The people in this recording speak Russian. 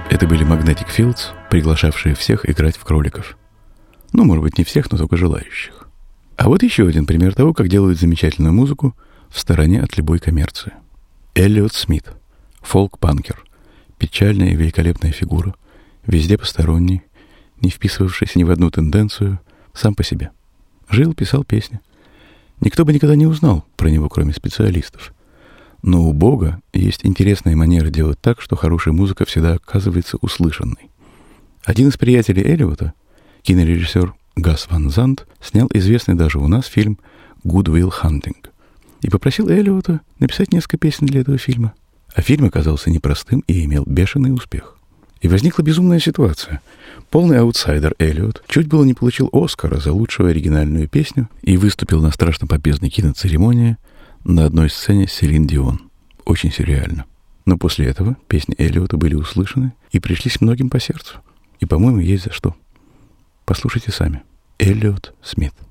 Это были Magnetic Fields, приглашавшие всех играть в кроликов. Ну, может быть, не всех, но только желающих. А вот еще один пример того, как делают замечательную музыку в стороне от любой коммерции. Эллиот Смит, фолк-панкер, печальная и великолепная фигура, везде посторонний, не вписывавшийся ни в одну тенденцию, сам по себе. Жил, писал песни. Никто бы никогда не узнал про него, кроме специалистов. Но у Бога есть интересная манера делать так, что хорошая музыка всегда оказывается услышанной. Один из приятелей Эллиота, кинорежиссер Гас Ван Зант, снял известный даже у нас фильм «Good Will Hunting» и попросил Эллиота написать несколько песен для этого фильма. А фильм оказался непростым и имел бешеный успех. И возникла безумная ситуация. Полный аутсайдер Эллиот чуть было не получил Оскара за лучшую оригинальную песню и выступил на страшно победной киноцеремонии на одной сцене с Селин Дион. Очень сюрреально. Но после этого песни Эллиота были услышаны и пришлись многим по сердцу. И, по-моему, есть за что. Послушайте сами. Эллиот Смит.